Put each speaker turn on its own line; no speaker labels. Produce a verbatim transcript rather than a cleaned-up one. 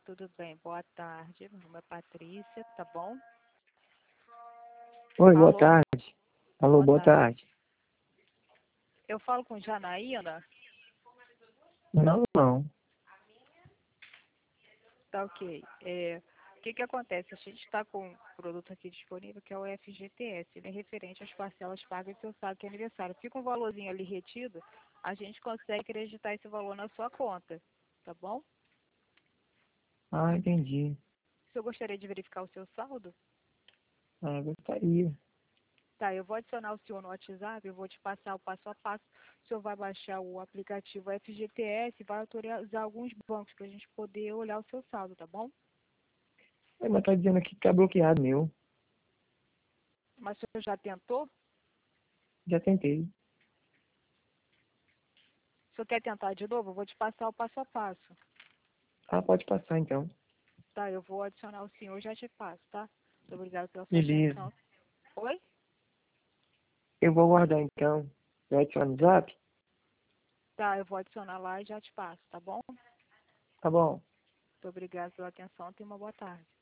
tudo bem? Boa tarde. Meu nome é Patrícia, tá bom?
Oi, boa
Alô?
tarde. Alô,
Boa
boa
tarde.
tarde.
Eu falo com Janaína?
Não, não.
Tá ok. É, o que que acontece? A gente está com um produto aqui disponível que é o F G T S, ele é referente às parcelas pagas do seu saque aniversário. Fica um valorzinho ali retido, a gente consegue acreditar esse valor na sua conta, tá bom?
Ah, entendi.
O senhor gostaria de verificar o seu saldo?
Ah, gostaria.
Tá, eu vou adicionar o senhor no WhatsApp, eu vou te passar o passo a passo. O senhor vai baixar o aplicativo F G T S e vai autorizar alguns bancos para a gente poder olhar o seu saldo, tá bom?
É, mas tá dizendo aqui que tá bloqueado meu.
Mas o senhor já tentou?
Já tentei.
O senhor quer tentar de novo? Eu vou te passar o passo a passo.
Ah, pode passar então.
Tá, eu vou adicionar o senhor e já te passo, tá? Muito obrigada pela sua
Beleza.
atenção. Oi?
Eu vou guardar então. Vai adicionar no zap?
Tá, eu vou adicionar lá e já te passo, tá bom?
Tá bom.
Muito obrigada pela atenção. Tenha uma boa tarde.